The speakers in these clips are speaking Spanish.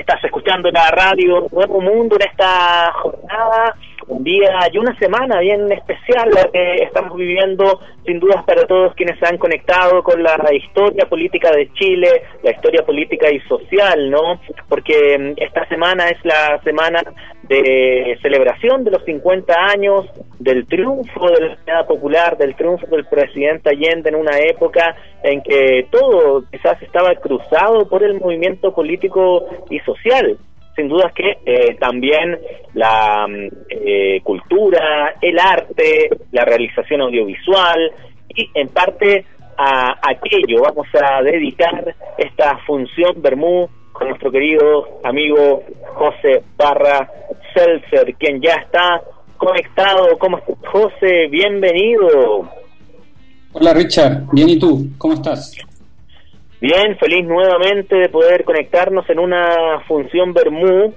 Estás escuchando la radio Nuevo Mundo en esta jornada, un día y una semana bien especial la que estamos viviendo, sin dudas para todos quienes se han conectado con la historia política de Chile, la historia política y social, ¿no? Porque esta semana es la semana de celebración de los 50 años del triunfo de la Unidad Popular, del triunfo del presidente Allende en una época en que todo quizás estaba cruzado por el movimiento político y social. Sin duda que también la cultura, el arte, la realización audiovisual y en parte a aquello vamos a dedicar esta función Bermú con nuestro querido amigo José Parra Seltzer, quien ya está conectado. ¿Cómo estás, José? Bienvenido. Hola, Richard. Bien, ¿y tú? ¿Cómo estás? Bien, feliz nuevamente de poder conectarnos en una función Bermú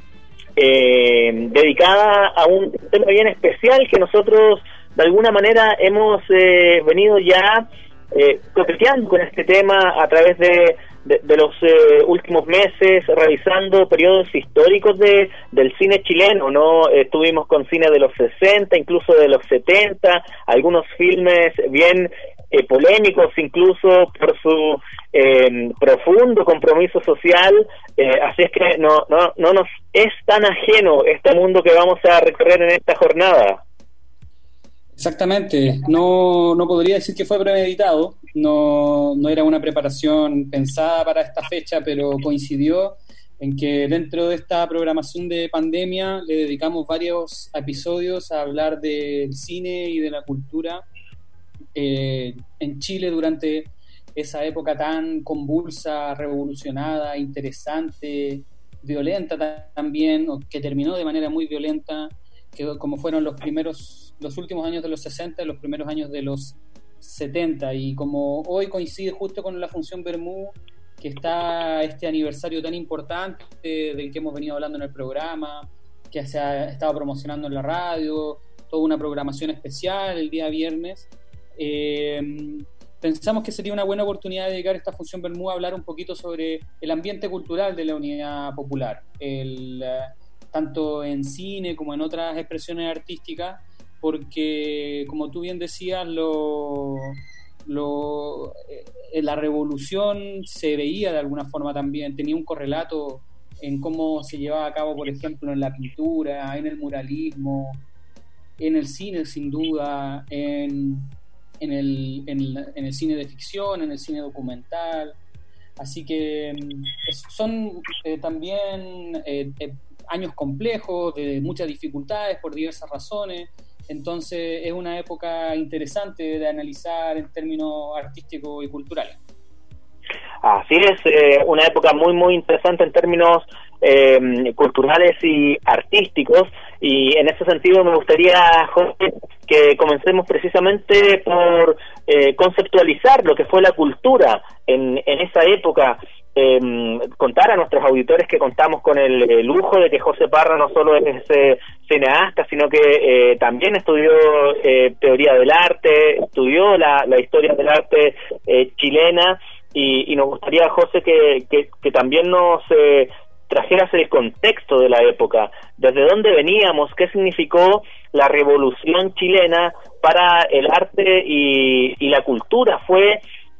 dedicada a un tema bien especial que nosotros de alguna manera hemos venido ya coqueteando con este tema a través de los últimos meses, realizando periodos históricos del cine chileno, ¿no? Estuvimos con cine de los 60, incluso de los 70, algunos filmes bien polémicos, incluso por su profundo compromiso social, así es que no nos es tan ajeno este mundo que vamos a recorrer en esta jornada. Exactamente, no podría decir que fue premeditado, no era una preparación pensada para esta fecha, pero coincidió en que dentro de esta programación de pandemia le dedicamos varios episodios a hablar del cine y de la cultura en Chile durante esa época tan convulsa, revolucionada, interesante, violenta también, o que terminó de manera muy violenta, que como fueron los últimos años de los 60 y los primeros años de los 70, y como hoy coincide justo con la función Bermú, que está este aniversario tan importante del que hemos venido hablando en el programa, que se ha estado promocionando en la radio, toda una programación especial el día viernes, pensamos que sería una buena oportunidad de dedicar esta función Bermú a hablar un poquito sobre el ambiente cultural de la Unidad Popular, tanto en cine como en otras expresiones artísticas, porque como tú bien decías, la revolución se veía de alguna forma también, tenía un correlato en cómo se llevaba a cabo, por ejemplo, en la pintura, en el muralismo, en el cine sin duda, en el cine de ficción, en el cine documental. Así que son también años complejos, de muchas dificultades por diversas razones. Entonces es una época interesante de analizar en términos artísticos y culturales. Así es, una época muy muy interesante en términos culturales y artísticos, y en ese sentido me gustaría, Jorge, que comencemos precisamente por conceptualizar lo que fue la cultura en esa época. Contar a nuestros auditores que contamos con el lujo de que José Parra no solo es cineasta, sino que también estudió teoría del arte, estudió la historia del arte chilena, y nos gustaría, José, que también nos trajeras el contexto de la época, desde dónde veníamos, qué significó la revolución chilena para el arte y la cultura. Fue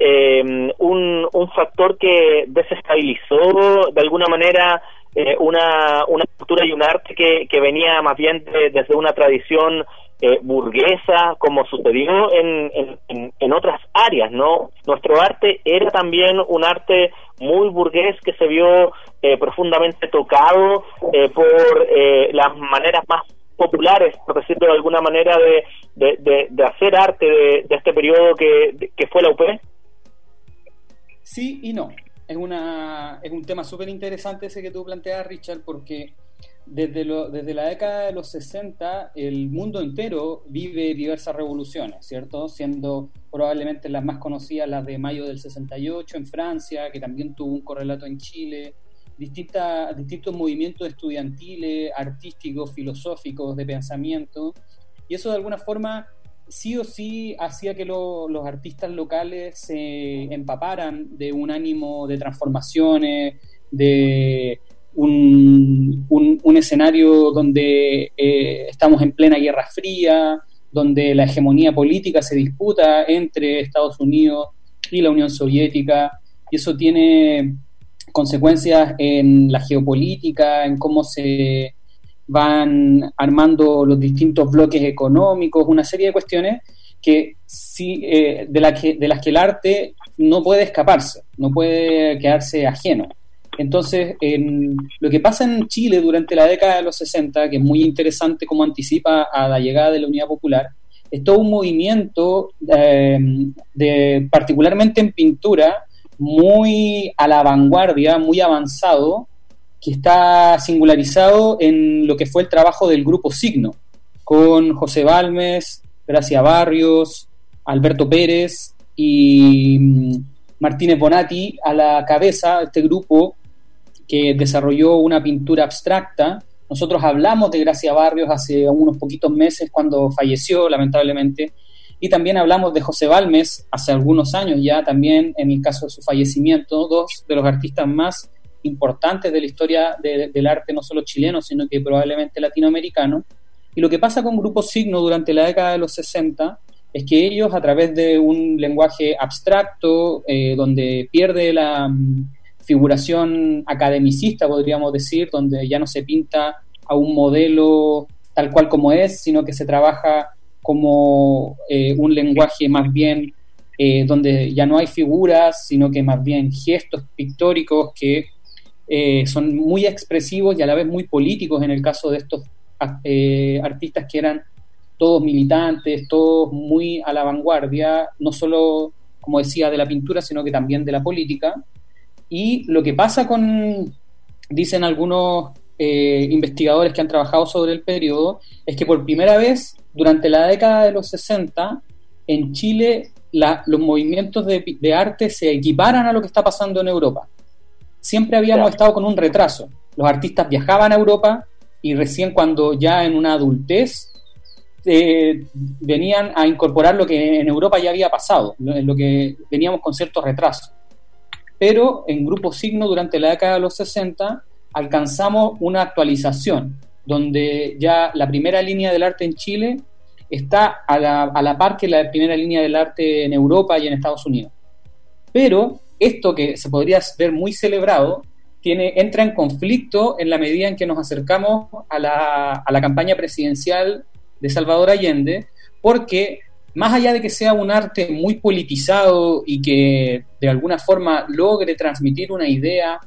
un factor que desestabilizó de alguna manera una cultura y un arte que venía más bien desde una tradición burguesa, como sucedió en otras áreas, ¿no? Nuestro arte era también un arte muy burgués que se vio profundamente tocado por las maneras más populares, por decirlo de alguna manera, de hacer arte de este periodo que fue la UP. Sí y no. Es un tema súper interesante ese que tú planteas, Richard, porque desde la década de los 60 el mundo entero vive diversas revoluciones, ¿cierto? Siendo probablemente las más conocidas las de mayo del 68 en Francia, que también tuvo un correlato en Chile, distintos movimientos estudiantiles, artísticos, filosóficos, de pensamiento, y eso de alguna forma sí o sí hacía que los artistas locales se empaparan de un ánimo de transformaciones, de un escenario donde estamos en plena Guerra Fría, donde la hegemonía política se disputa entre Estados Unidos y la Unión Soviética, y eso tiene consecuencias en la geopolítica, en cómo se van armando los distintos bloques económicos, una serie de cuestiones que sí, de las que el arte no puede escaparse, no puede quedarse ajeno. Entonces, lo que pasa en Chile durante la década de los 60, que es muy interesante como anticipa a la llegada de la Unidad Popular, es todo un movimiento, particularmente en pintura, muy a la vanguardia, muy avanzado, que está singularizado en lo que fue el trabajo del Grupo Signo, con José Balmes, Gracia Barrios, Alberto Pérez y Martínez Bonatti a la cabeza de este grupo que desarrolló una pintura abstracta. Nosotros hablamos de Gracia Barrios hace unos poquitos meses cuando falleció, lamentablemente, y también hablamos de José Balmes hace algunos años ya, también en el caso de su fallecimiento, dos de los artistas más importantes de la historia del arte, no solo chileno, sino que probablemente latinoamericano. Y lo que pasa con Grupo Signo durante la década de los 60 es que ellos, a través de un lenguaje abstracto, donde pierde la figuración academicista, podríamos decir, donde ya no se pinta a un modelo tal cual como es, sino que se trabaja como un lenguaje más bien donde ya no hay figuras, sino que más bien gestos pictóricos que son muy expresivos y a la vez muy políticos en el caso de estos artistas que eran todos militantes, todos muy a la vanguardia, no solo, como decía, de la pintura, sino que también de la política. Y lo que pasa dicen algunos investigadores que han trabajado sobre el periodo, es que por primera vez durante la década de los 60 en Chile los movimientos de arte se equiparan a lo que está pasando en Europa. Siempre habíamos estado con un retraso. Los artistas viajaban a Europa y recién cuando ya en una adultez venían a incorporar lo que en Europa ya había pasado, lo que veníamos con cierto retraso. Pero en Grupo Signo durante la década de los 60 alcanzamos una actualización, donde ya la primera línea del arte en Chile está a la par que la primera línea del arte en Europa y en Estados Unidos. Pero esto que se podría ver muy celebrado entra en conflicto en la medida en que nos acercamos a la campaña presidencial de Salvador Allende, porque más allá de que sea un arte muy politizado y que de alguna forma logre transmitir una idea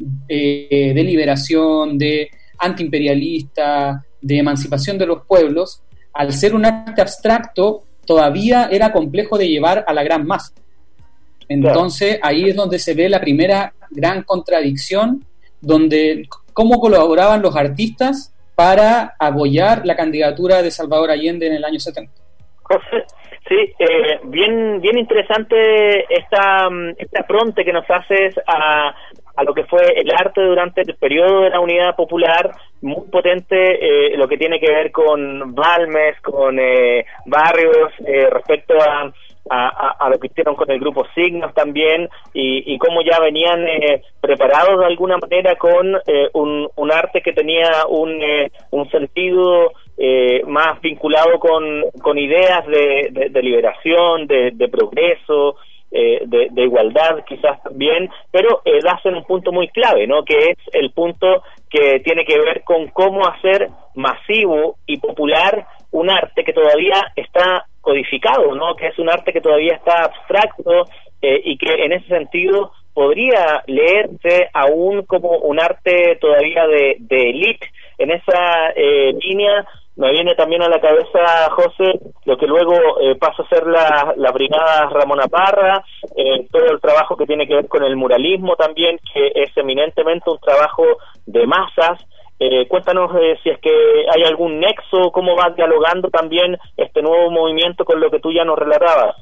de liberación, de antiimperialista, de emancipación de los pueblos, al ser un arte abstracto todavía era complejo de llevar a la gran masa. Entonces ahí es donde se ve la primera gran contradicción, donde cómo colaboraban los artistas para apoyar la candidatura de Salvador Allende en el año 70. José, sí, bien interesante esta fronte que nos haces a lo que fue el arte durante el periodo de la Unidad Popular, muy potente lo que tiene que ver con Balmes, con Barrios, respecto a lo que hicieron con el Grupo Signos también, y cómo ya venían preparados de alguna manera con un arte que tenía un sentido más vinculado con ideas de liberación, de progreso, de igualdad quizás también, pero das en un punto muy clave, ¿no? Que es el punto que tiene que ver con cómo hacer masivo y popular un arte que todavía está codificado, ¿no? Que es un arte que todavía está abstracto y que en ese sentido podría leerse aún como un arte todavía de élite. En esa línea me viene también a la cabeza, José, lo que luego pasa a ser la Brigada Ramona Parra, todo el trabajo que tiene que ver con el muralismo también, que es eminentemente un trabajo de masas. Cuéntanos si es que hay algún nexo, cómo va dialogando también este nuevo movimiento con lo que tú ya nos relatabas.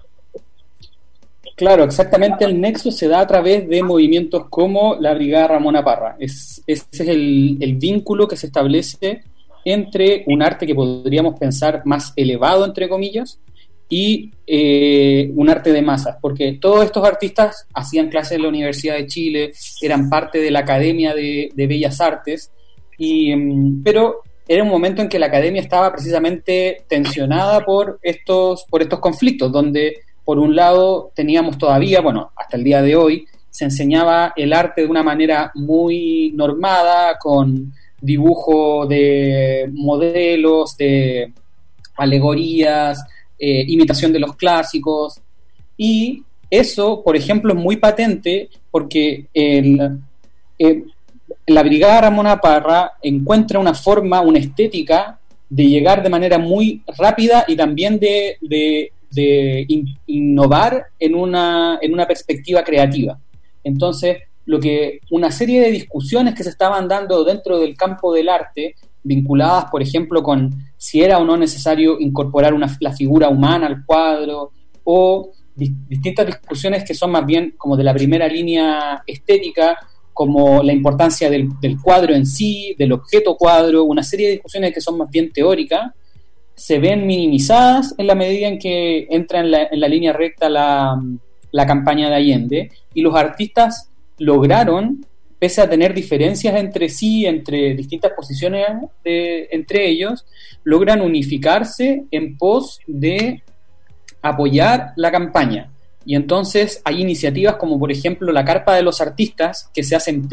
Claro, exactamente, el nexo se da a través de movimientos como la Brigada Ramona Parra. Ese es el vínculo que se establece entre un arte que podríamos pensar más elevado, entre comillas, y un arte de masas, porque todos estos artistas hacían clases en la Universidad de Chile, eran parte de la Academia de Bellas Artes, pero era un momento en que la academia estaba precisamente tensionada por estos conflictos, donde por un lado teníamos todavía, bueno, hasta el día de hoy, se enseñaba el arte de una manera muy normada, con dibujo de modelos, de alegorías, imitación de los clásicos, y eso, por ejemplo, es muy patente porque la Brigada Ramona Parra encuentra una forma, una estética de llegar de manera muy rápida y también de innovar en una perspectiva creativa. Entonces, una serie de discusiones que se estaban dando dentro del campo del arte, vinculadas, por ejemplo, con si era o no necesario incorporar la figura humana al cuadro, o distintas discusiones que son más bien como de la primera línea estética, como la importancia del cuadro en sí, del objeto cuadro, una serie de discusiones que son más bien teóricas, se ven minimizadas en la medida en que entra en la línea recta la campaña de Allende, y los artistas lograron, pese a tener diferencias entre sí, entre distintas posiciones entre ellos, logran unificarse en pos de apoyar la campaña. Y entonces hay iniciativas como, por ejemplo, la Carpa de los Artistas, que se hace en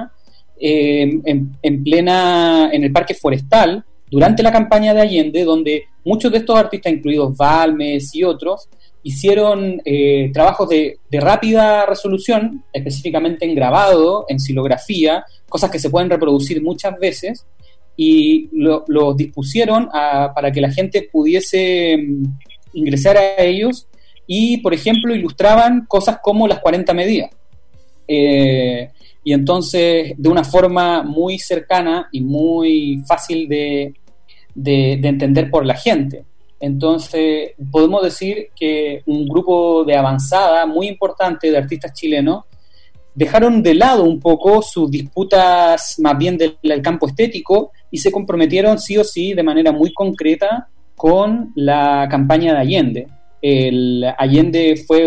el Parque Forestal durante la campaña de Allende, donde muchos de estos artistas, incluidos Balmes y otros, hicieron trabajos de rápida resolución, específicamente en grabado, en xilografía, cosas que se pueden reproducir muchas veces, y los dispusieron para que la gente pudiese ingresar a ellos, y, por ejemplo, ilustraban cosas como las 40 medidas. Y entonces, de una forma muy cercana y muy fácil de entender por la gente. Entonces, podemos decir que un grupo de avanzada muy importante de artistas chilenos dejaron de lado un poco sus disputas más bien del campo estético y se comprometieron sí o sí de manera muy concreta con la campaña de Allende. Allende fue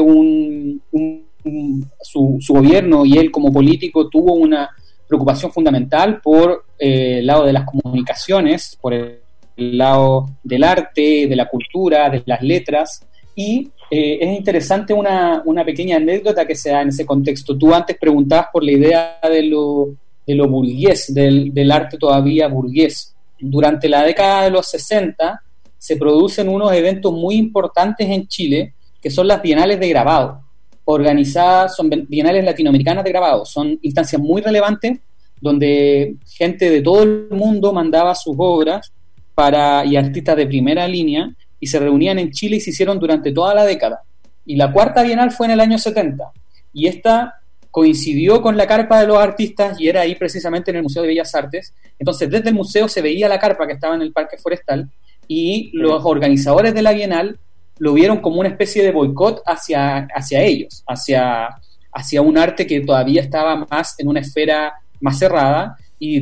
su gobierno, y él como político tuvo una preocupación fundamental por el lado de las comunicaciones, por el lado del arte, de la cultura, de las letras, y es interesante una pequeña anécdota que se da en ese contexto. Tú antes preguntabas por la idea de lo burgués, del arte todavía burgués. Durante la década de los 60 se producen unos eventos muy importantes en Chile, que son las bienales de grabado, organizadas, son bienales latinoamericanas de grabado, son instancias muy relevantes, donde gente de todo el mundo mandaba sus obras y artistas de primera línea, y se reunían en Chile y se hicieron durante toda la década. Y la cuarta bienal fue en el año 70, y esta coincidió con la Carpa de los Artistas, y era ahí precisamente en el Museo de Bellas Artes. Entonces desde el museo se veía la carpa que estaba en el Parque Forestal, y los organizadores de la Bienal lo vieron como una especie de boicot hacia ellos, hacia un arte que todavía estaba más en una esfera más cerrada,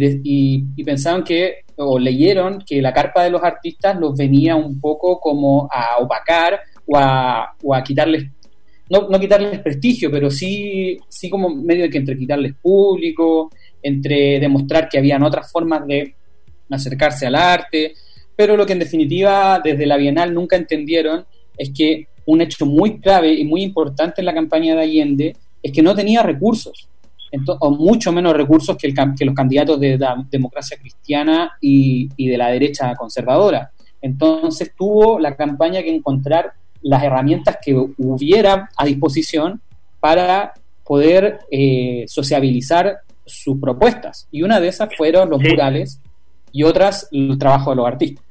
y pensaban o leyeron que la Carpa de los Artistas los venía un poco como a opacar o a quitarles, no quitarles prestigio, pero sí como medio de que entre quitarles público, entre demostrar que habían otras formas de acercarse al arte. Pero lo que en definitiva desde la Bienal nunca entendieron es que un hecho muy clave y muy importante en la campaña de Allende es que no tenía recursos, o mucho menos recursos que los candidatos de la democracia cristiana y de la derecha conservadora. Entonces tuvo la campaña que encontrar las herramientas que hubiera a disposición para poder sociabilizar sus propuestas, y una de esas fueron los murales, y otras el trabajo de los artistas.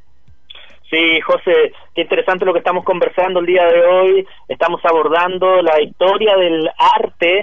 Sí, José, qué interesante lo que estamos conversando el día de hoy. Estamos abordando la historia del arte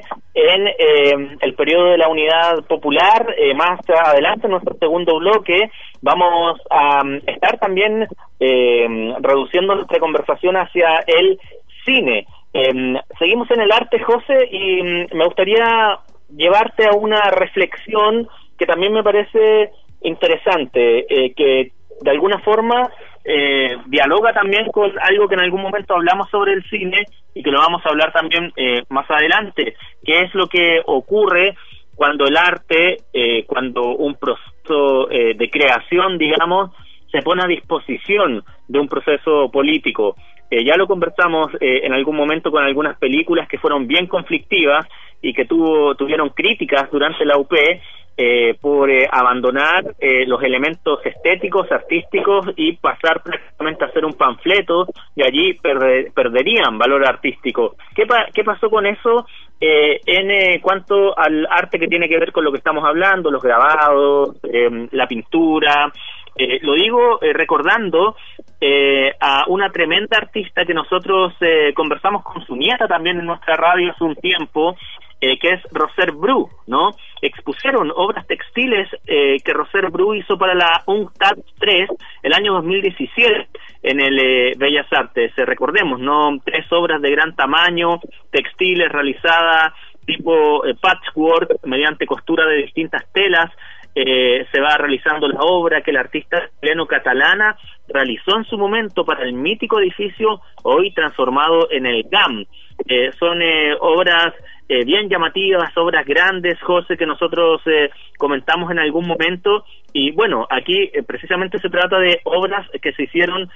en el periodo de la Unidad Popular. Más adelante, en nuestro segundo bloque, vamos a estar también reduciendo nuestra conversación hacia el cine. Seguimos en el arte, José, y me gustaría llevarte a una reflexión que también me parece interesante, que de alguna forma dialoga también con algo que en algún momento hablamos sobre el cine y que lo vamos a hablar también más adelante, que es lo que ocurre cuando el arte, cuando un proceso de creación, digamos, se pone a disposición de un proceso político. Ya lo conversamos en algún momento con algunas películas que fueron bien conflictivas y que tuvieron críticas durante la UP por abandonar los elementos estéticos, artísticos y pasar prácticamente a hacer un panfleto, y allí perderían valor artístico. ¿Qué pasó con eso en cuanto al arte que tiene que ver con lo que estamos hablando, los grabados, la pintura? Lo digo recordando a una tremenda artista que nosotros conversamos con su nieta también en nuestra radio hace un tiempo, que es Roser Bru, ¿no? Expusieron obras textiles que Roser Bru hizo para la UNCTAD 3 el año 2017 en el Bellas Artes. Recordemos, ¿no? 3 obras de gran tamaño, textiles realizadas tipo patchwork, mediante costura de distintas telas. Se va realizando la obra que el artista chileno-catalana realizó en su momento para el mítico edificio hoy transformado en el GAM. Son obras bien llamativas, obras grandes, José, que nosotros comentamos en algún momento, y bueno, aquí precisamente se trata de obras que se hicieron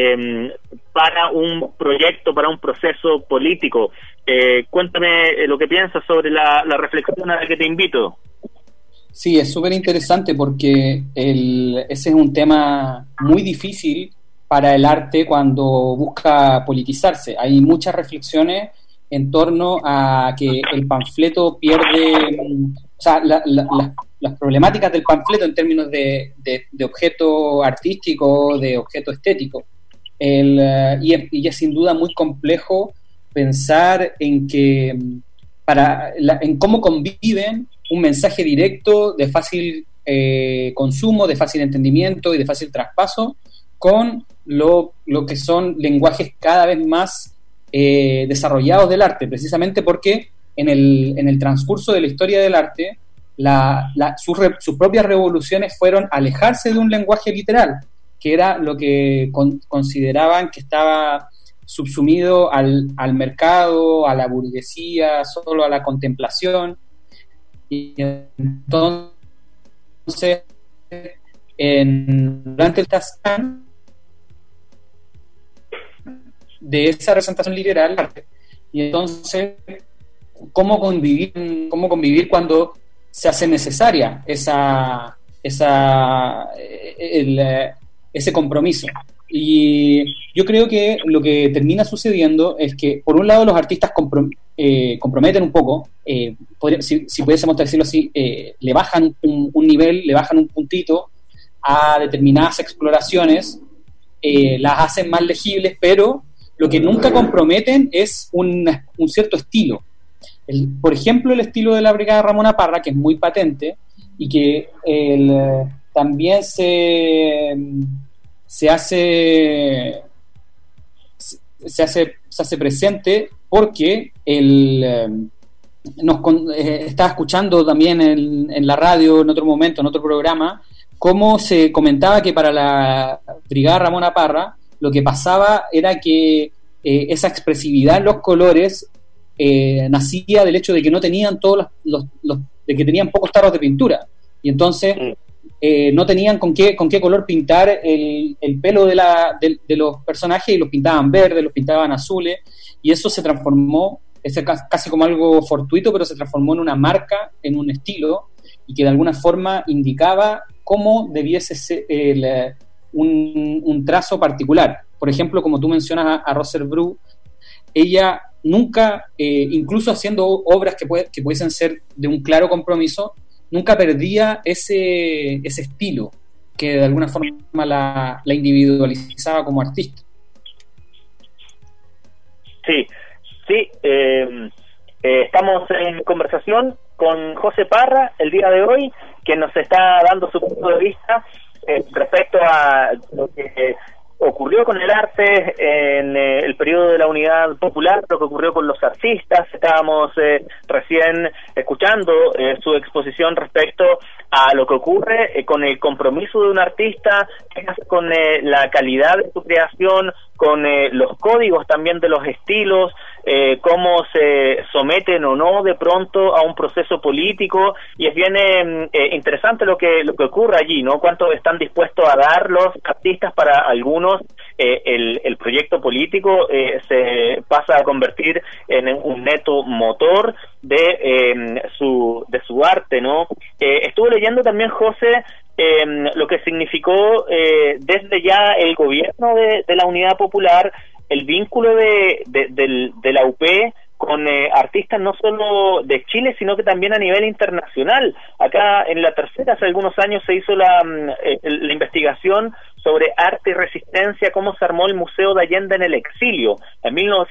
para un proyecto, para un proceso político. Cuéntame lo que piensas sobre la reflexión a la que te invito. Sí, es súper interesante porque ese es un tema muy difícil para el arte cuando busca politizarse. Hay muchas reflexiones en torno a que el panfleto pierde, o sea, las problemáticas del panfleto en términos de objeto artístico, de objeto estético. Y es sin duda muy complejo pensar en que en cómo conviven un mensaje directo de fácil consumo, de fácil entendimiento y de fácil traspaso con lo que son lenguajes cada vez más desarrollados del arte, precisamente porque en el transcurso de la historia del arte sus propias revoluciones fueron alejarse de un lenguaje literal, que era lo que consideraban que estaba subsumido al mercado, a la burguesía, solo a la contemplación. Y entonces durante el TASCAN de esa representación liberal, y entonces cómo convivir cuando se hace necesaria ese compromiso. Y yo creo que lo que termina sucediendo es que, por un lado, los artistas comprometen un poco, si pudiésemos decirlo así, le bajan un nivel, le bajan un puntito a determinadas exploraciones, las hacen más legibles, pero lo que nunca comprometen es un cierto estilo. Por ejemplo, el estilo de la Brigada Ramona Parra, que es muy patente y que también se hace presente porque estaba escuchando también en la radio en otro momento, en otro programa, cómo se comentaba que para la Brigada Ramona Parra lo que pasaba era que esa expresividad en los colores nacía del hecho de que no tenían de que tenían pocos tarros de pintura, y entonces no tenían con qué color pintar el pelo de los personajes, y los pintaban verdes, los pintaban azules, y eso se transformó, casi como algo fortuito, pero se transformó en una marca, en un estilo, y que de alguna forma indicaba cómo debiese ser un trazo particular. Por ejemplo, como tú mencionas a Roser Bru, ella nunca, incluso haciendo obras que pudiesen ser de un claro compromiso, nunca perdía ese estilo que de alguna forma la individualizaba como artista. Sí. Estamos en conversación con José Parra el día de hoy, que nos está dando su punto de vista respecto a lo que ocurrió con el arte en el periodo de la Unidad Popular, lo que ocurrió con los artistas. Estábamos recién escuchando su exposición respecto a lo que ocurre con el compromiso de un artista, con la calidad de su creación, con los códigos también de los estilos, cómo se someten o no de pronto a un proceso político, y es bien interesante lo que ocurre allí, ¿no? Cuánto están dispuestos a dar los artistas. Para algunos el proyecto político se pasa a convertir en un neto motor de su arte, ¿no? Estuve leyendo también, José, lo que significó desde ya el gobierno de la Unidad Popular, el vínculo de la UP con artistas no solo de Chile, sino que también a nivel internacional. Acá en La Tercera hace algunos años se hizo la investigación sobre arte y resistencia, cómo se armó el Museo de Allende en el exilio. En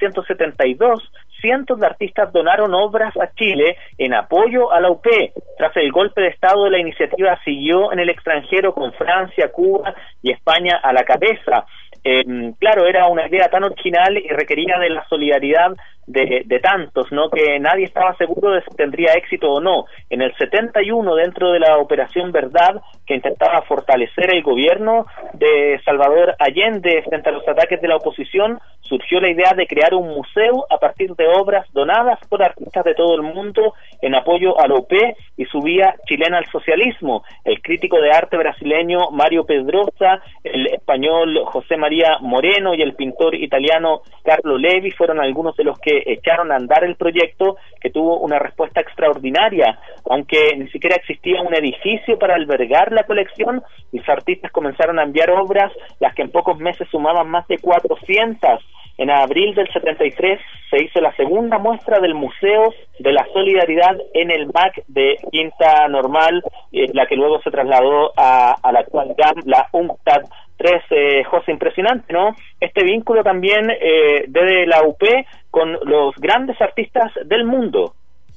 1972, cientos de artistas donaron obras a Chile en apoyo a la UP. Tras el golpe de Estado, la iniciativa siguió en el extranjero con Francia, Cuba y España a la cabeza. Claro, era una idea tan original y requería de la solidaridad de tantos, ¿no? Que nadie estaba seguro de si tendría éxito o no. En el 71, dentro de la Operación Verdad, que intentaba fortalecer el gobierno de Salvador Allende frente a los ataques de la oposición, surgió la idea de crear un museo a partir de obras donadas por artistas de todo el mundo en apoyo a la UP y su vía chilena al socialismo. El crítico de arte brasileño Mario Pedrosa, el español José María Moreno y el pintor italiano Carlo Levi fueron algunos de los que echaron a andar el proyecto, que tuvo una respuesta extraordinaria. Aunque ni siquiera existía un edificio para albergar la colección, los artistas comenzaron a enviar obras, las que en pocos meses sumaban más de 400. En abril del 73 se hizo la segunda muestra del Museo de la Solidaridad en el MAC de Quinta Normal, la que luego se trasladó a la actual GAM, la UNCTAD 3. José, impresionante, ¿no? Este vínculo también desde la UP con los grandes artistas del mundo.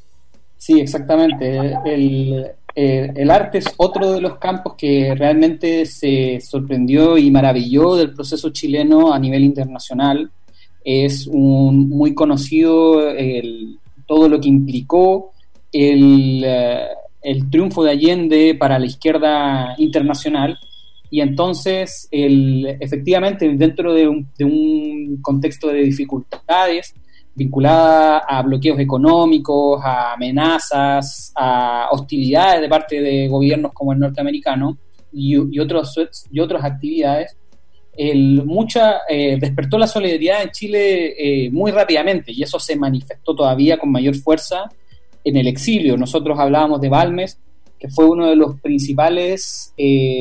Sí, exactamente. El arte es otro de los campos que realmente se sorprendió y maravilló del proceso chileno a nivel internacional. Es muy conocido todo lo que implicó el triunfo de Allende para la izquierda internacional, y entonces efectivamente dentro de un contexto de dificultades vinculada a bloqueos económicos, a amenazas, a hostilidades de parte de gobiernos como el norteamericano y otras actividades, despertó la solidaridad en Chile muy rápidamente, y eso se manifestó todavía con mayor fuerza en el exilio. Nosotros hablábamos de Balmes, que fue uno de los principales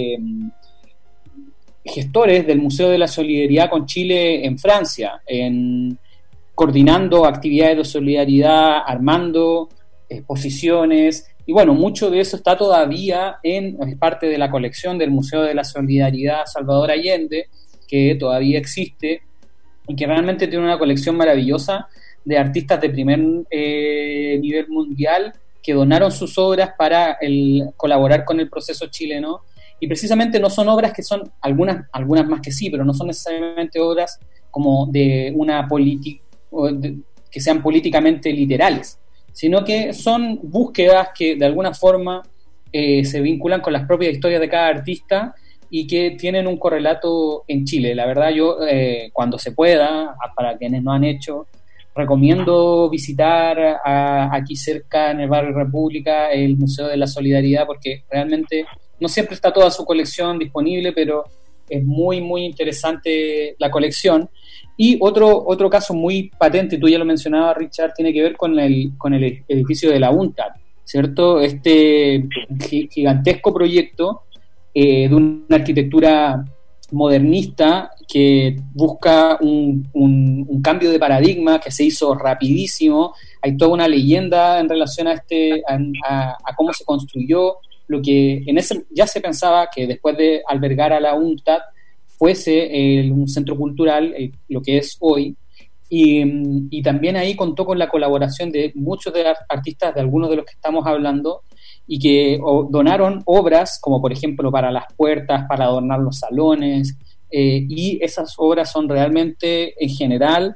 gestores del Museo de la Solidaridad con Chile en Francia, coordinando actividades de solidaridad, armando exposiciones, y bueno, mucho de eso está todavía es parte de la colección del Museo de la Solidaridad Salvador Allende, que todavía existe y que realmente tiene una colección maravillosa de artistas de primer nivel mundial que donaron sus obras para colaborar con el proceso chileno. Y precisamente no son obras que son, algunas más que sí, pero no son necesariamente obras como de una política, que sean políticamente literales, sino que son búsquedas que de alguna forma se vinculan con las propias historias de cada artista y que tienen un correlato en Chile. La verdad, yo cuando se pueda, para quienes no han hecho, recomiendo visitar aquí cerca en el barrio República el Museo de la Solidaridad, porque realmente no siempre está toda su colección disponible, pero es muy, muy interesante la colección. Y otro caso muy patente, tú ya lo mencionabas, Richard, tiene que ver con el edificio de la UNCTAD, ¿cierto? Este gigantesco proyecto de una arquitectura modernista que busca un cambio de paradigma que se hizo rapidísimo. Hay toda una leyenda en relación a cómo se construyó, lo que ya se pensaba que después de albergar a la UNCTAD fuese un centro cultural, lo que es hoy, y también ahí contó con la colaboración de muchos de los artistas, de algunos de los que estamos hablando, y que donaron obras, como por ejemplo para las puertas, para adornar los salones, y esas obras son realmente, en general,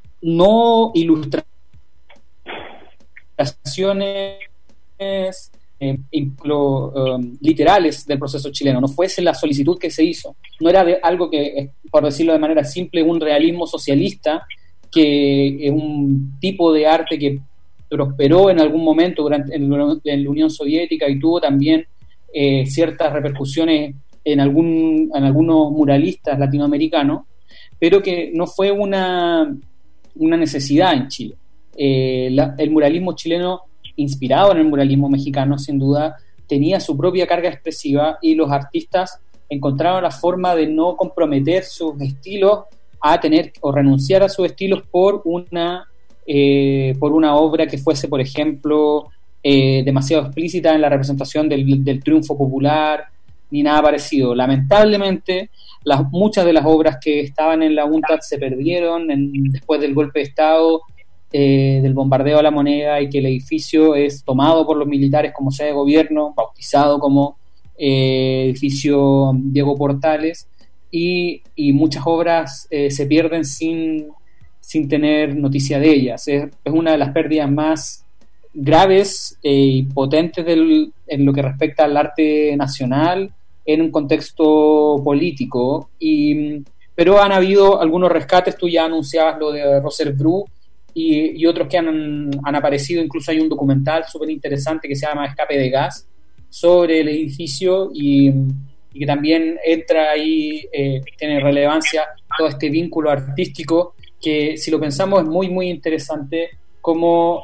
no ilustraciones literales del proceso chileno, no fuese la solicitud que se hizo, no era algo que, por decirlo de manera simple, un realismo socialista, que es un tipo de arte que prosperó en algún momento en la Unión Soviética y tuvo también ciertas repercusiones en algunos muralistas latinoamericanos, pero que no fue una necesidad en Chile. El muralismo chileno, inspirado en el muralismo mexicano, sin duda, tenía su propia carga expresiva y los artistas encontraron la forma de no comprometer sus estilos a tener o renunciar a sus estilos por una obra que fuese, por ejemplo, demasiado explícita en la representación del triunfo popular, ni nada parecido. Lamentablemente, muchas de las obras que estaban en la UNTAD se perdieron después del golpe de Estado, del bombardeo a La Moneda, y que el edificio es tomado por los militares como sede de gobierno, bautizado como edificio Diego Portales, y muchas obras se pierden sin tener noticia de ellas. Es una de las pérdidas más graves y potentes en lo que respecta al arte nacional en un contexto político, pero han habido algunos rescates. Tú ya anunciabas lo de Roser Bru y otros que han aparecido. Incluso hay un documental súper interesante que se llama Escape de Gas sobre el edificio, y que también entra ahí, tiene relevancia todo este vínculo artístico que, si lo pensamos, es muy muy interesante, como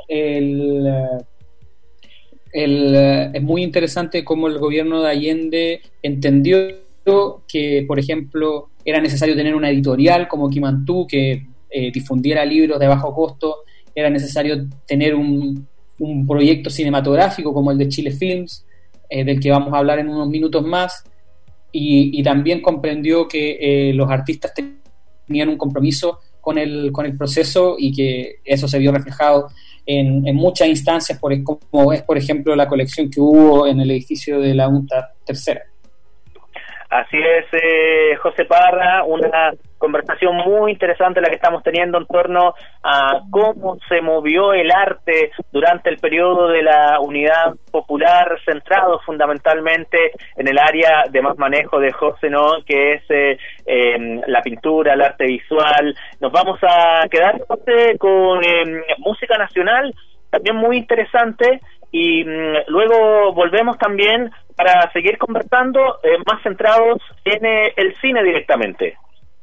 es muy interesante cómo el gobierno de Allende entendió que, por ejemplo, era necesario tener una editorial como Quimantú que difundiera libros de bajo costo, era necesario tener un proyecto cinematográfico como el de Chile Films, del que vamos a hablar en unos minutos más, y también comprendió que los artistas tenían un compromiso con el proceso, y que eso se vio reflejado en muchas instancias, como es, por ejemplo, la colección que hubo en el edificio de la UNTAD tercera. Así es, José Parra, una conversación muy interesante la que estamos teniendo en torno a cómo se movió el arte durante el periodo de la Unidad Popular, centrado fundamentalmente en el área de más manejo de José, ¿no?, que es la pintura, el arte visual. Nos vamos a quedar, José, con música nacional, también muy interesante, y luego volvemos también para seguir conversando, más centrados en el cine directamente.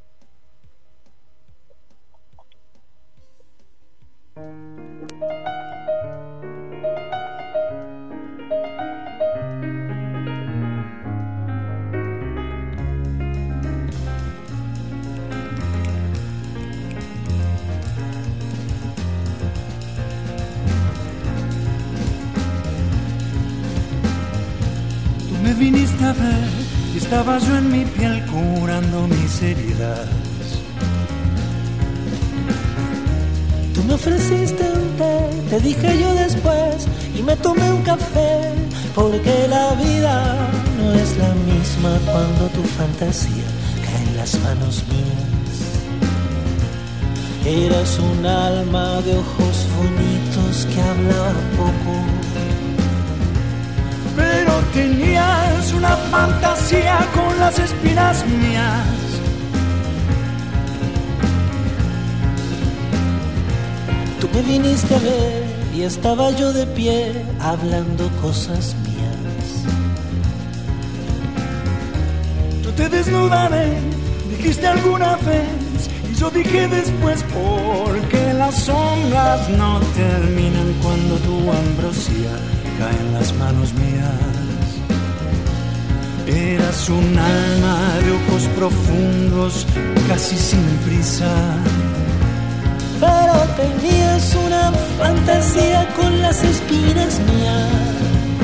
Me viniste a ver y estaba yo en mi piel curando mis heridas. Tú me ofreciste un té, te dije yo después, y me tomé un café, porque la vida no es la misma cuando tu fantasía cae en las manos mías. Eras un alma de ojos bonitos que hablaba poco, pero tenías una fantasía con las espinas mías. Tú me viniste a ver y estaba yo de pie hablando cosas mías. Yo te desnudaré, dijiste alguna vez, y yo dije después, porque las sombras no terminan cuando tu ambrosía cae en las manos mías. Eras un alma de ojos profundos, casi sin prisa, pero tenías una fantasía con las espinas mías.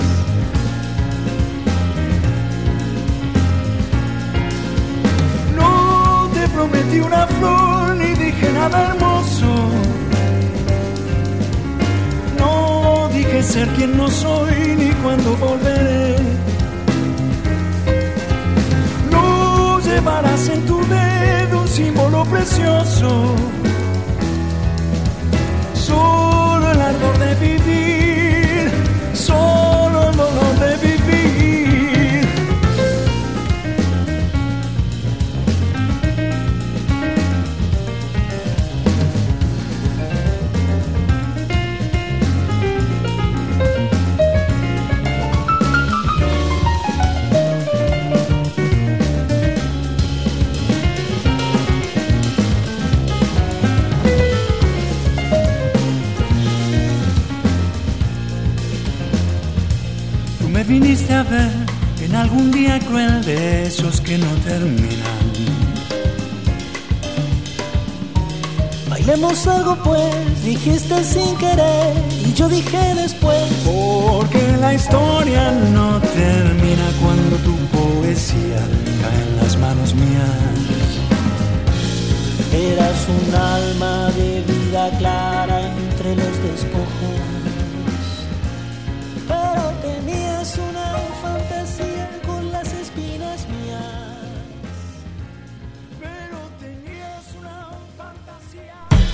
No te prometí una flor ni dije nada hermoso, no dije ser quien no soy ni cuándo volveré. No llevarás en tu dedo un símbolo precioso, solo el ardor de vivir, solo el dolor algún día cruel de esos que no terminan. Bailemos algo pues, dijiste sin querer y yo dije después. Porque la historia no termina cuando tu poesía cae en las manos mías. Eras un alma de vida clara entre los despojos, pero tenías una fantasía con las espinas mías. Pero tenías una fantasía.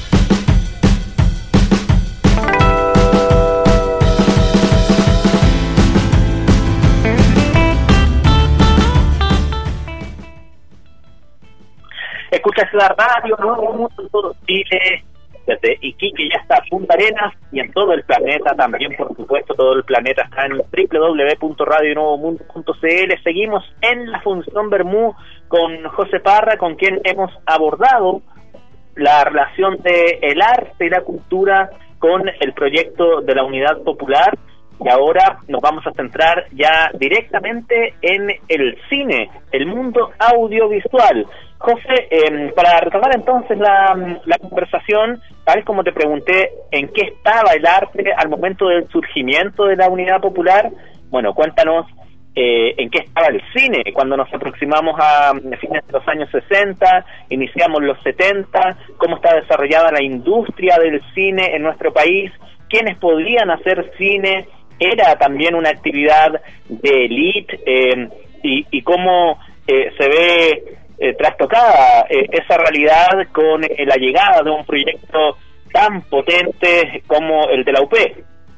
Escuchas la radio Nuevo Mundo en todo Chile, desde Iquique ya está Punta Arenas y en todo el planeta también, por supuesto, todo el planeta está en www.radionuevomundo.cl. Seguimos en la Función Bermú con José Parra, con quien hemos abordado la relación de el arte y la cultura con el proyecto de la Unidad Popular. Y ahora nos vamos a centrar ya directamente en el cine, el mundo audiovisual. José, para retomar entonces la conversación, tal como te pregunté en qué estaba el arte al momento del surgimiento de la Unidad Popular, bueno, cuéntanos en qué estaba el cine cuando nos aproximamos a fines de los años 60, iniciamos los 70, cómo está desarrollada la industria del cine en nuestro país, quiénes podían hacer cine, era también una actividad de élite, y cómo se ve trastocada esa realidad con la llegada de un proyecto tan potente como el de la UP.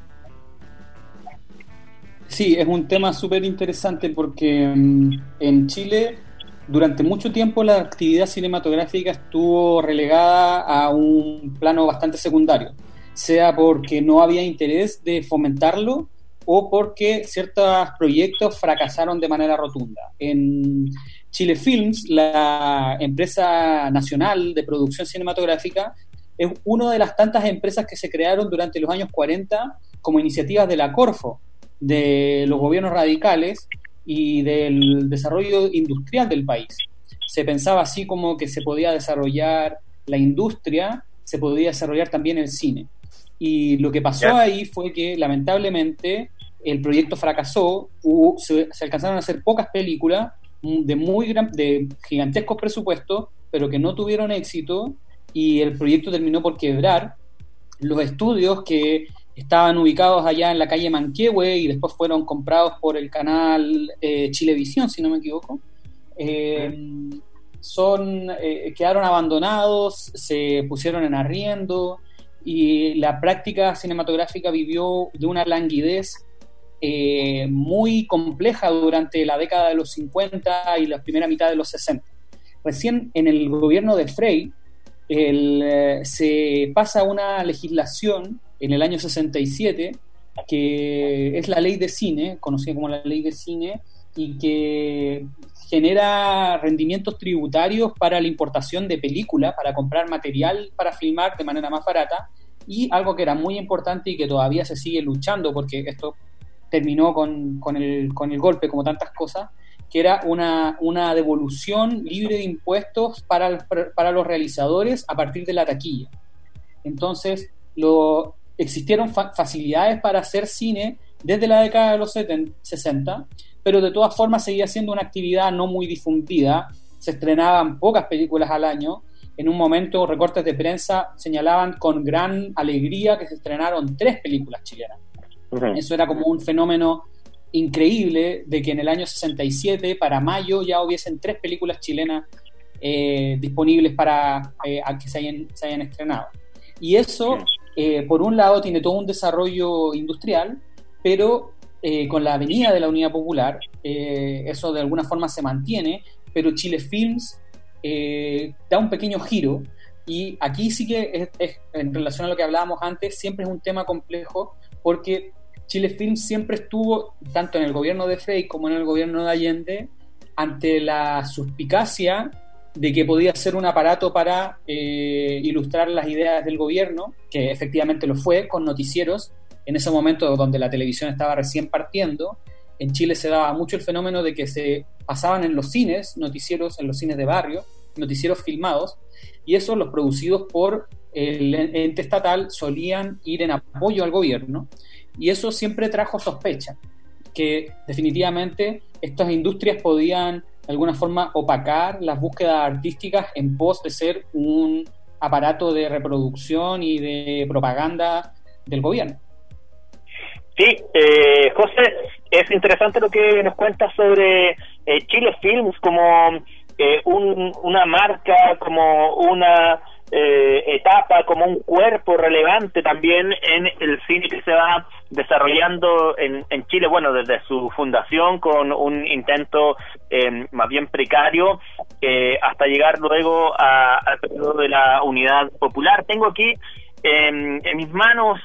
Sí, es un tema súper interesante porque en Chile durante mucho tiempo la actividad cinematográfica estuvo relegada a un plano bastante secundario, sea porque no había interés de fomentarlo o porque ciertos proyectos fracasaron de manera rotunda. En Chile Films, la empresa nacional de producción cinematográfica, es una de las tantas empresas que se crearon durante los años 40 como iniciativas de la Corfo, de los gobiernos radicales y del desarrollo industrial del país. Se pensaba así como que se podía desarrollar la industria, se podía desarrollar también el cine. Y lo que pasó ahí fue que lamentablemente el proyecto fracasó, se alcanzaron a hacer pocas películas de gigantescos presupuestos, pero que no tuvieron éxito, y el proyecto terminó por quebrar. Los estudios que estaban ubicados allá en la calle Manquehue y después fueron comprados por el canal Chilevisión, si no me equivoco, quedaron abandonados, se pusieron en arriendo, y la práctica cinematográfica vivió de una languidez muy compleja durante la década de los 50 y la primera mitad de los 60. Recién en el gobierno de Frei se pasa una legislación en el año 67 que es la ley de cine, conocida como la ley de cine, y que genera rendimientos tributarios para la importación de películas, para comprar material para filmar de manera más barata, y algo que era muy importante y que todavía se sigue luchando, porque esto terminó con el golpe, como tantas cosas, que era una devolución libre de impuestos para los realizadores a partir de la taquilla. Entonces, existieron facilidades para hacer cine desde la década de los 60, pero de todas formas seguía siendo una actividad no muy difundida. Se estrenaban pocas películas al año. En un momento, recortes de prensa señalaban con gran alegría que se estrenaron 3 películas chilenas. Uh-huh. Eso era como un fenómeno increíble, de que en el año 67, para mayo, ya hubiesen 3 películas chilenas disponibles para que se hayan estrenado. Y eso, por un lado, tiene todo un desarrollo industrial, pero con la venida de la Unidad Popular, eso de alguna forma se mantiene, pero Chile Films da un pequeño giro, y aquí sí que es, en relación a lo que hablábamos antes, siempre es un tema complejo, porque Chile Films siempre estuvo, tanto en el gobierno de Frei como en el gobierno de Allende, ante la suspicacia de que podía ser un aparato para ilustrar las ideas del gobierno, que efectivamente lo fue, con noticieros, en ese momento donde la televisión estaba recién partiendo, en Chile se daba mucho el fenómeno de que se pasaban en los cines, noticieros en los cines de barrio, noticieros filmados, y esos, los producidos por el ente estatal, solían ir en apoyo al gobierno, y eso siempre trajo sospecha, que definitivamente estas industrias podían de alguna forma opacar las búsquedas artísticas en pos de ser un aparato de reproducción y de propaganda del gobierno. Sí, José, es interesante lo que nos cuentas sobre Chile Films como una marca, como una etapa, como un cuerpo relevante también en el cine que se va desarrollando en Chile, bueno, desde su fundación con un intento más bien precario hasta llegar luego al periodo de la Unidad Popular. Tengo aquí en mis manos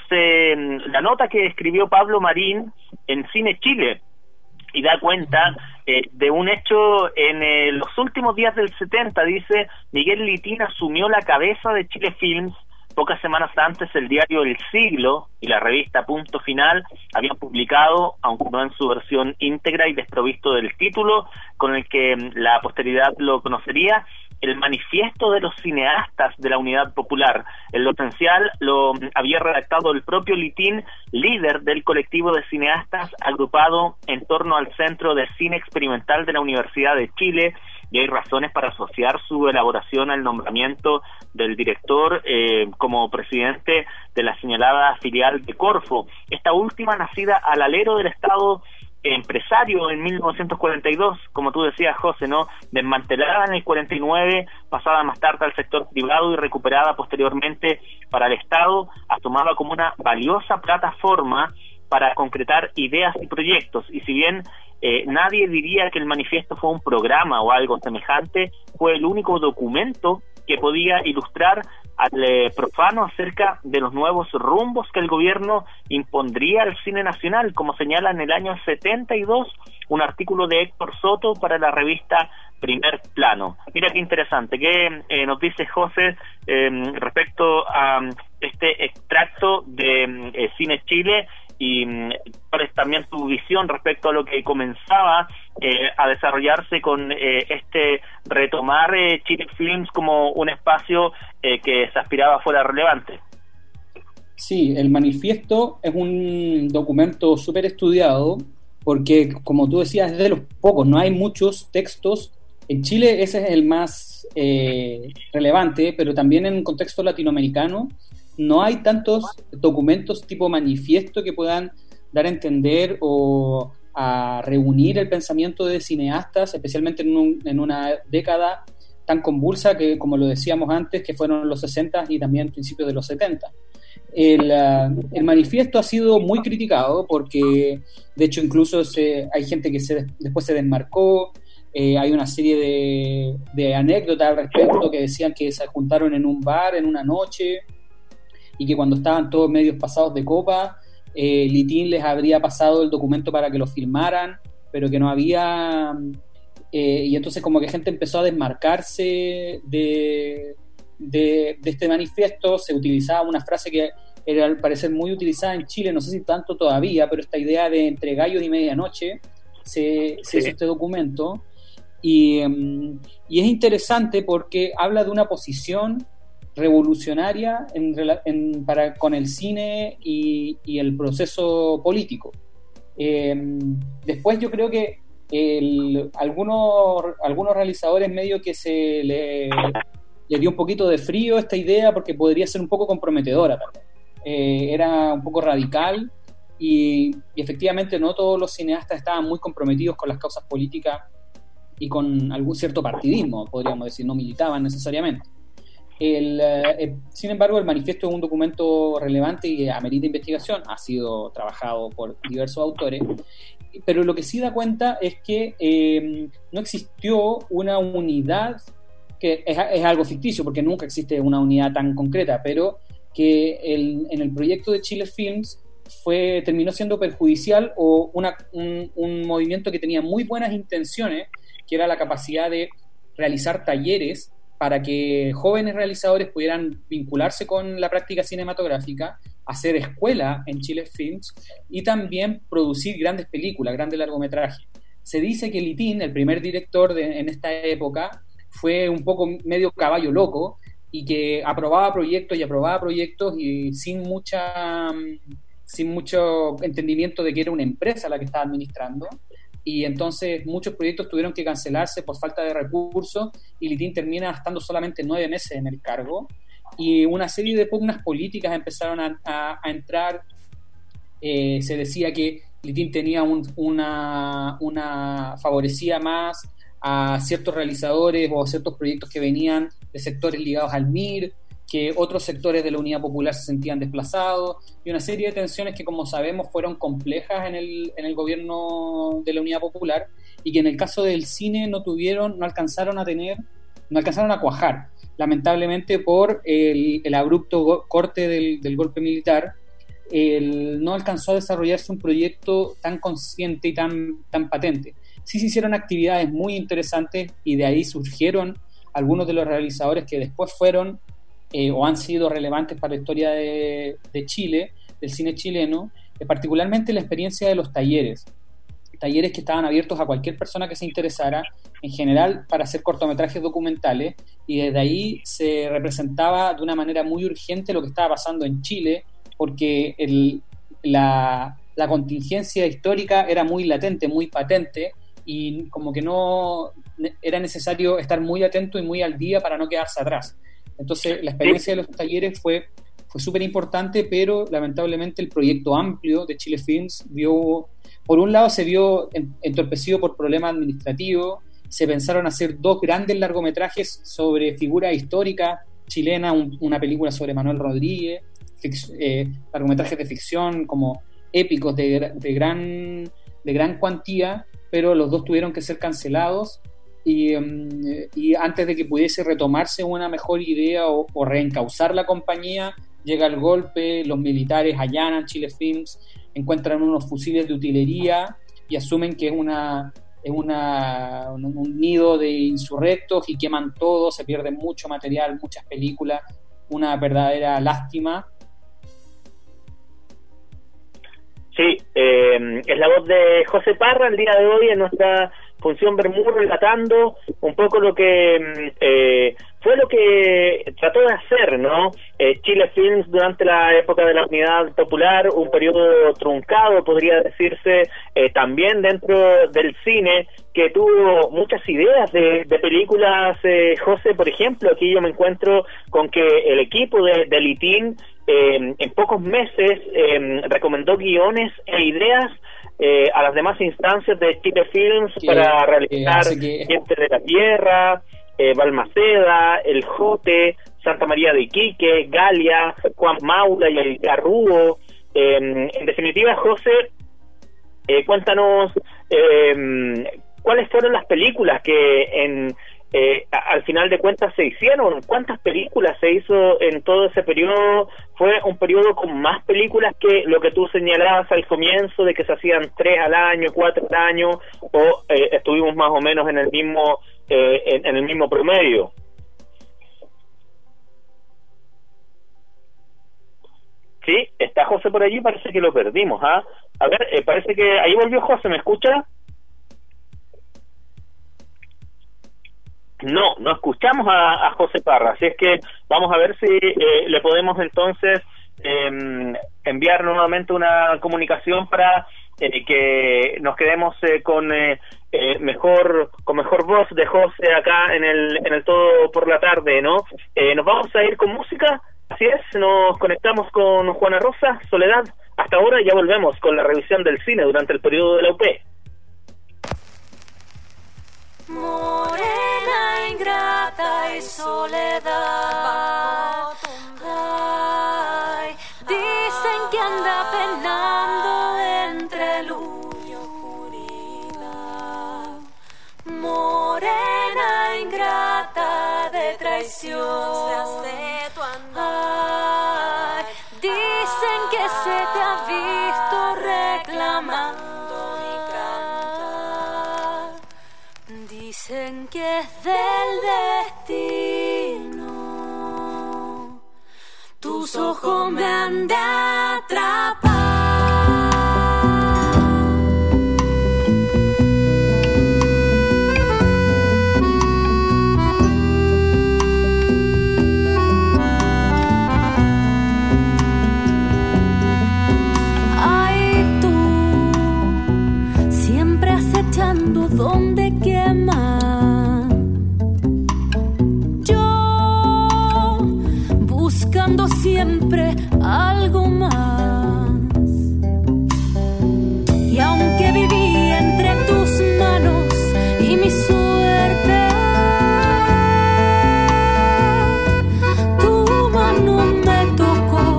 la nota que escribió Pablo Marín en Cine Chile, y da cuenta de un hecho en los últimos días del 70. Dice: Miguel Litín asumió la cabeza de Chile Films. Pocas semanas antes, el diario El Siglo y la revista Punto Final habían publicado, aunque no en su versión íntegra y desprovisto del título con el que la posteridad lo conocería, el manifiesto de los cineastas de la Unidad Popular. En lo esencial lo había redactado el propio Litín, líder del colectivo de cineastas agrupado en torno al Centro de Cine Experimental de la Universidad de Chile, y hay razones para asociar su elaboración al nombramiento del director como presidente de la señalada filial de Corfo, esta última nacida al alero del Estado empresario en 1942, como tú decías, José, ¿no? Desmantelada en el 49, pasada más tarde al sector privado y recuperada posteriormente para el Estado, asomaba como una valiosa plataforma para concretar ideas y proyectos. Y si bien nadie diría que el manifiesto fue un programa o algo semejante, fue el único documento que podía ilustrar al profano acerca de los nuevos rumbos que el gobierno impondría al cine nacional, como señala en el año 72 un artículo de Héctor Soto para la revista Primer Plano. Mira qué interesante, ¿qué nos dice José respecto a este extracto de Cine Chile? Y cuál es también tu visión respecto a lo que comenzaba a desarrollarse con este retomar Chile Films como un espacio que se aspiraba fuera relevante. Sí, el manifiesto es un documento súper estudiado porque, como tú decías, es de los pocos, no hay muchos textos. En Chile ese es el más relevante, pero también en un contexto latinoamericano no hay tantos documentos tipo manifiesto que puedan dar a entender o a reunir el pensamiento de cineastas, especialmente en una década tan convulsa que, como lo decíamos antes, que fueron los 60 y también principios de los 70. El manifiesto ha sido muy criticado porque, de hecho, incluso hay gente que después se desmarcó. Hay una serie de anécdotas al respecto que decían que se juntaron en un bar en una noche y que cuando estaban todos medios pasados de copa, Litín les habría pasado el documento para que lo firmaran, pero que no había... y entonces como que gente empezó a desmarcarse de este manifiesto. Se utilizaba una frase que era al parecer muy utilizada en Chile, no sé si tanto todavía, pero esta idea de entre gallos y medianoche se hizo este documento. Y es interesante porque habla de una posición revolucionaria con el cine y el proceso político. Después yo creo que algunos realizadores medio que se le dio un poquito de frío esta idea porque podría ser un poco comprometedora también. Era un poco radical y efectivamente no todos los cineastas estaban muy comprometidos con las causas políticas y con algún cierto partidismo, podríamos decir, no militaban necesariamente. Sin embargo, el manifiesto es un documento relevante y que amerita investigación, ha sido trabajado por diversos autores, pero lo que sí da cuenta es que no existió una unidad, que es algo ficticio porque nunca existe una unidad tan concreta, pero que en el proyecto de Chile Films terminó siendo perjudicial o un movimiento que tenía muy buenas intenciones, que era la capacidad de realizar talleres para que jóvenes realizadores pudieran vincularse con la práctica cinematográfica hacer escuela en Chile Films y también producir grandes películas, grandes largometrajes. Se dice que Litín, el primer director en esta época, fue un poco medio caballo loco y que aprobaba proyectos y sin mucho entendimiento de que era una empresa la que estaba administrando, y entonces muchos proyectos tuvieron que cancelarse por falta de recursos y Litín termina estando solamente 9 meses en el cargo, y una serie de pugnas políticas empezaron a entrar. Se decía que Litín tenía una favorecía más a ciertos realizadores o a ciertos proyectos que venían de sectores ligados al MIR, que otros sectores de la Unidad Popular se sentían desplazados, y una serie de tensiones que, como sabemos, fueron complejas en el gobierno de la Unidad Popular, y que en el caso del cine no alcanzaron a cuajar, lamentablemente por el abrupto corte del golpe militar. No alcanzó a desarrollarse un proyecto tan consciente y tan patente. Sí se hicieron actividades muy interesantes y de ahí surgieron algunos de los realizadores que después fueron o han sido relevantes para la historia de Chile, del cine chileno, particularmente la experiencia de los talleres que estaban abiertos a cualquier persona que se interesara, en general para hacer cortometrajes documentales, y desde ahí se representaba de una manera muy urgente lo que estaba pasando en Chile, porque la contingencia histórica era muy latente, muy patente, y como que no era necesario estar muy atento y muy al día para no quedarse atrás. Entonces la experiencia de los talleres fue súper importante, pero lamentablemente el proyecto amplio de Chile Films por un lado se vio entorpecido por problemas administrativos. Se pensaron hacer 2 grandes largometrajes sobre figuras históricas chilenas, una película sobre Manuel Rodríguez, largometrajes de ficción como épicos de gran cuantía, pero los 2 tuvieron que ser cancelados, y antes de que pudiese retomarse una mejor idea o reencauzar la compañía, llega el golpe, los militares allanan Chile Films, encuentran unos fusiles de utilería y asumen que es un nido de insurrectos y queman todo, se pierde mucho material, muchas películas, una verdadera lástima. Sí, es la voz de José Parra el día de hoy en nuestra función Bermú, relatando un poco lo que fue lo que trató de hacer, ¿no? Chile Films durante la época de la Unidad Popular, un periodo truncado, podría decirse, también dentro del cine, que tuvo muchas ideas de películas. José, por ejemplo, aquí yo me encuentro con que el equipo de Litín en pocos meses recomendó guiones e ideas a las demás instancias de Chile Films para realizar Gente de la Tierra, Balmaceda, El Jote, Santa María de Iquique, Galia, Juan Maula y El Garrúo. En definitiva, José, cuéntanos cuáles fueron las películas que al final de cuentas se hicieron. ¿Cuántas películas se hizo en todo ese periodo? ¿Fue un periodo con más películas que lo que tú señalabas al comienzo, de que se hacían 3 al año, 4 al año, o estuvimos más o menos en el mismo promedio? Sí, está José por allí, parece que lo perdimos, ¿ah? A ver, parece que ahí volvió José, ¿me escucha? No escuchamos a José Parra, así es que vamos a ver si le podemos entonces enviar nuevamente una comunicación para que nos quedemos con mejor voz de José acá en el Todo por la Tarde, ¿no? Nos vamos a ir con música, así es, nos conectamos con Juana Rosa, Soledad, hasta ahora, ya volvemos con la revisión del cine durante el periodo de la UP. Morena, ingrata y soledad. Ay, dicen que anda penando entre luz y oscuridad. Morena, ingrata de traición. Se hace tu andar. Ay, dicen que se te ha visto reclamando mi cantar. Dicen que es del destino tu tus ojos me han de atrapar. Ay, tú, siempre acechando donde quema. Yo, buscando siempre algo más. Y aunque viví entre tus manos y mi suerte, tu mano me tocó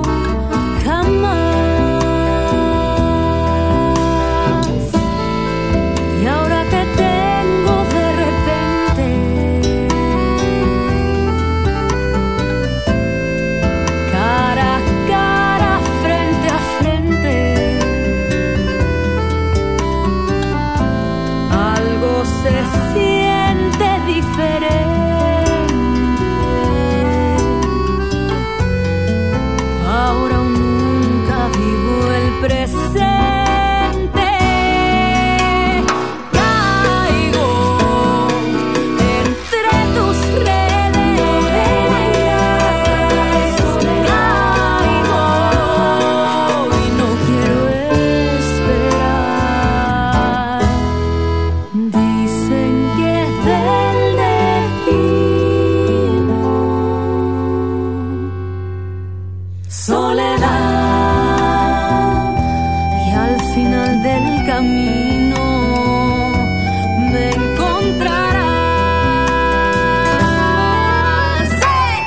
jamás. Y ahora te tengo de repente, cara a cara, frente a frente. Algo se siente diferente. Ahora o nunca vivo el presente. Caigo entre tus redes. Caigo y no quiero esperar. Dicen que es del destino. Soledad, y al final del camino me encontrarás. ¡Sí!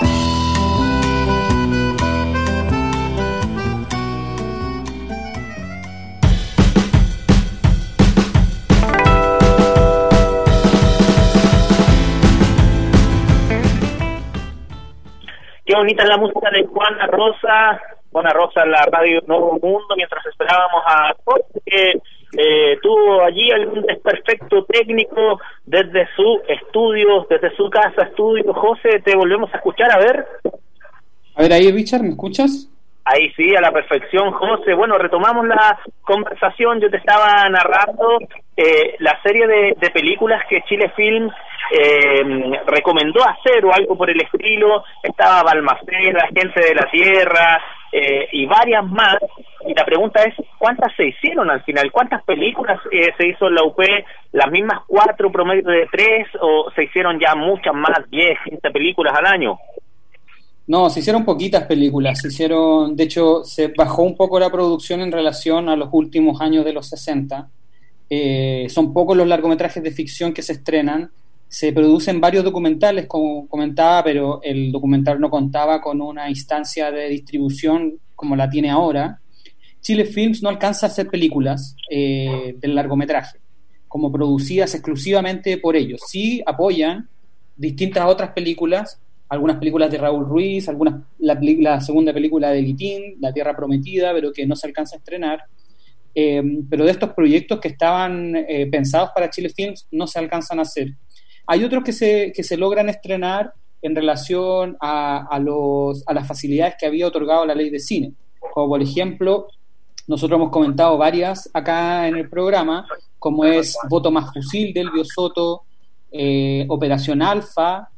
Qué bonita es la música de Juana Rosa. Juana Rosa en la radio Nuevo Mundo, mientras esperábamos a Jorge, que tuvo allí algún desperfecto técnico desde su estudio, desde su casa estudio. José, te volvemos a escuchar, a ver. A ver, ahí, Richard, ¿me escuchas? Ahí sí, a la perfección, José. Bueno, retomamos la conversación. Yo te estaba narrando la serie de películas que Chile Film recomendó hacer o algo por el estilo. Estaba Balmaceda, Gente de la Tierra y varias más. Y la pregunta es, ¿cuántas se hicieron al final? ¿Cuántas películas se hizo en la UP? ¿Las mismas 4, promedio de 3? ¿O se hicieron ya muchas más, 10, 15 películas al año? No, se hicieron poquitas películas, de hecho, se bajó un poco la producción en relación a los últimos años de los 60. Son pocos los largometrajes de ficción que se estrenan. Se producen varios documentales, como comentaba, pero el documental no contaba con una instancia de distribución como la tiene ahora. Chile Films no alcanza a hacer películas del largometraje, como producidas exclusivamente por ellos. Sí apoyan distintas otras películas, algunas películas de Raúl Ruiz, la segunda película de Litín, La Tierra Prometida, pero que no se alcanza a estrenar. Pero de estos proyectos que estaban pensados para Chile Films no se alcanzan a hacer. Hay otros que se logran estrenar en relación a las facilidades que había otorgado la ley de cine, como por ejemplo, nosotros hemos comentado varias acá en el programa, como es Voto más Fusil de Elvio Soto, Operación Alfa,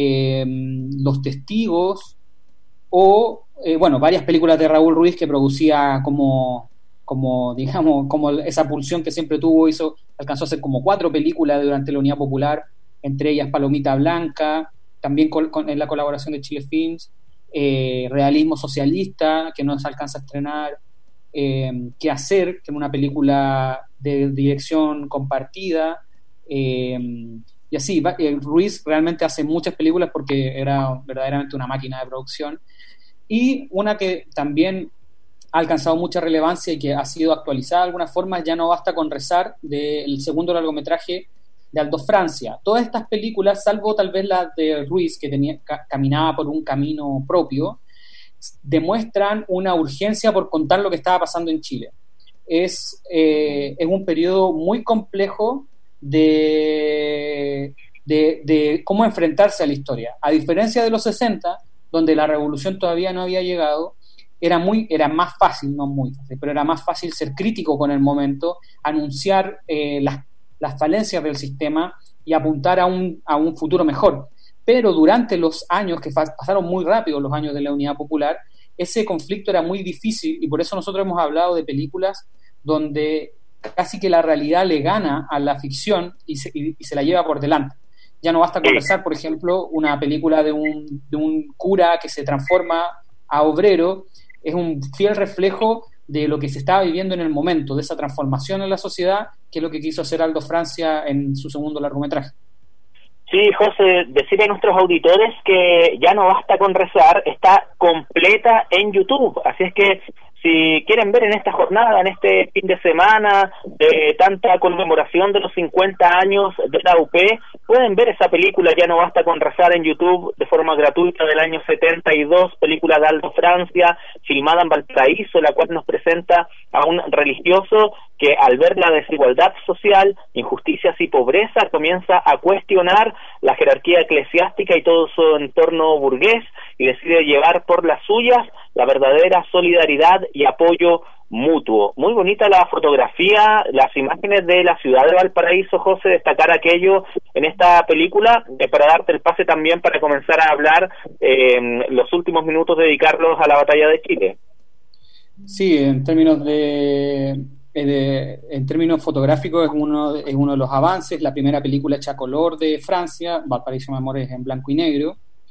Los Testigos, o varias películas de Raúl Ruiz que producía como esa pulsión que siempre tuvo, alcanzó a hacer como 4 películas durante la Unidad Popular, entre ellas Palomita Blanca, también en la colaboración de Chile Films, Realismo Socialista, que no se alcanza a estrenar, Qué hacer, que es una película de dirección compartida, y así. Ruiz realmente hace muchas películas porque era verdaderamente una máquina de producción. Y una que también ha alcanzado mucha relevancia y que ha sido actualizada de alguna forma, Ya no basta con rezar, del segundo largometraje de Aldo Francia. Todas estas películas, salvo tal vez la de Ruiz, que caminaba por un camino propio, demuestran una urgencia por contar lo que estaba pasando en Chile. Es un periodo muy complejo de cómo enfrentarse a la historia. A diferencia de los 60, donde la revolución todavía no había llegado, era más fácil, no muy fácil, pero era más fácil ser crítico con el momento, anunciar las falencias del sistema y apuntar a un futuro mejor. Pero durante los años, que pasaron muy rápido, los años de la Unidad Popular, ese conflicto era muy difícil, y por eso nosotros hemos hablado de películas donde casi que la realidad le gana a la ficción y se la lleva por delante. Ya no basta conversar, por ejemplo, una película de un cura que se transforma a obrero, es un fiel reflejo de lo que se estaba viviendo en el momento, de esa transformación en la sociedad, que es lo que quiso hacer Aldo Francia en su segundo largometraje. Sí, José, decirle a nuestros auditores que Ya no basta con rezar está completa en YouTube, así es que si quieren ver en esta jornada, en este fin de semana de tanta conmemoración de los 50 años de la UP, pueden ver esa película Ya no basta con rezar en YouTube de forma gratuita del año 72, película de Aldo Francia, filmada en Valparaíso, la cual nos presenta a un religioso que al ver la desigualdad social, injusticias y pobreza comienza a cuestionar la jerarquía eclesiástica y todo su entorno burgués y decide llevar por las suyas la verdadera solidaridad y apoyo mutuo. Muy bonita la fotografía, las imágenes de la ciudad de Valparaíso, José, destacar aquello en esta película, para darte el pase también para comenzar a hablar los últimos minutos, dedicarlos a la batalla de Chile. Sí, en términos fotográficos es uno de los avances, la primera película hecha a color de Francia, Valparaíso mi amor es en blanco y negro,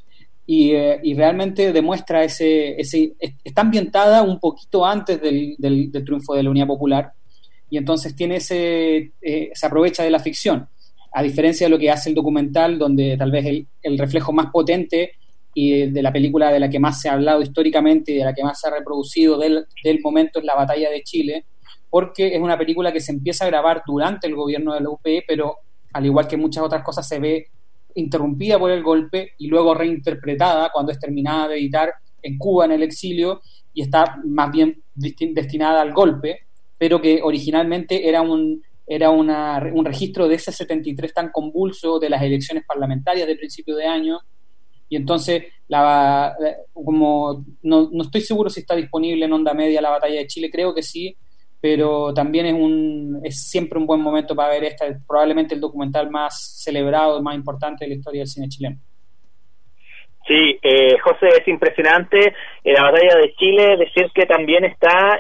y realmente demuestra está ambientada un poquito antes del triunfo de la Unidad Popular, y entonces tiene se aprovecha de la ficción, a diferencia de lo que hace el documental, donde tal vez el reflejo más potente y de la película de la que más se ha hablado históricamente y de la que más se ha reproducido del momento es la batalla de Chile, porque es una película que se empieza a grabar durante el gobierno de la UP, pero al igual que muchas otras cosas se ve interrumpida por el golpe y luego reinterpretada cuando es terminada de editar en Cuba en el exilio, y está más bien destinada al golpe, pero que originalmente era un registro de ese 73 tan convulso de las elecciones parlamentarias de principio de año. Y entonces como no estoy seguro si está disponible en Onda Media la batalla de Chile, creo que sí, pero también es siempre un buen momento para ver probablemente el documental más celebrado, más importante de la historia del cine chileno. Sí, José, es impresionante la batalla de Chile, decir que también está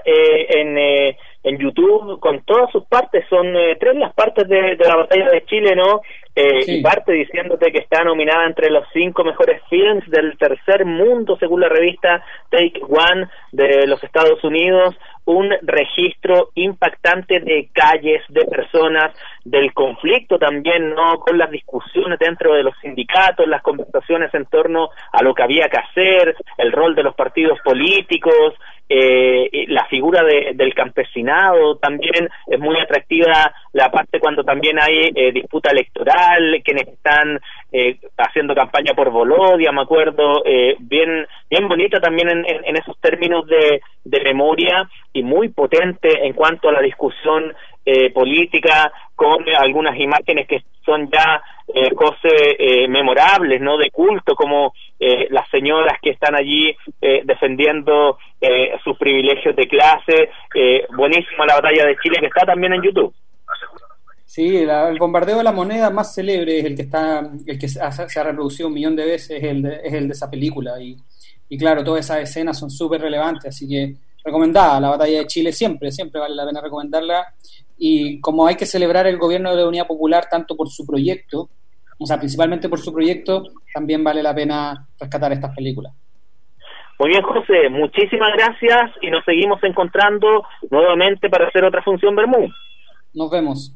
en YouTube con todas sus partes, son 3 las partes de la batalla de Chile, ¿no? Sí. Y parte diciéndote que está nominada entre los 5 mejores films del tercer mundo según la revista Take One de los Estados Unidos, un registro impactante de calles, de personas, del conflicto también, ¿no? Con las discusiones dentro de los sindicatos, las conversaciones en torno a lo que había que hacer, el rol de los partidos políticos, la figura del campesinado. También es muy atractiva la parte cuando también hay disputa electoral, quienes están haciendo campaña por Volodia, me acuerdo, bien bonita también en esos términos de memoria, y muy potente en cuanto a la discusión política, con algunas imágenes que son ya, José, memorables, ¿no? De culto, como las señoras que están allí defendiendo sus privilegios de clase. Buenísima la batalla de Chile, que está también en YouTube. Sí, el bombardeo de la moneda más célebre es el que se ha reproducido 1.000.000 de veces, es el de esa película, y claro, todas esas escenas son súper relevantes, así que recomendada la batalla de Chile, siempre vale la pena recomendarla. Y como hay que celebrar el gobierno de la Unidad Popular tanto por su proyecto, o sea, principalmente por su proyecto, también vale la pena rescatar estas películas. Muy bien, José, muchísimas gracias, y nos seguimos encontrando nuevamente para hacer otra función Bermú. Nos vemos.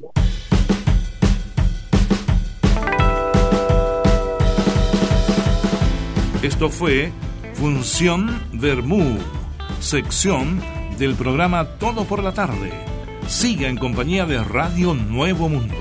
Esto fue Función Bermú, sección del programa Todo por la Tarde. Siga en compañía de Radio Nuevo Mundo.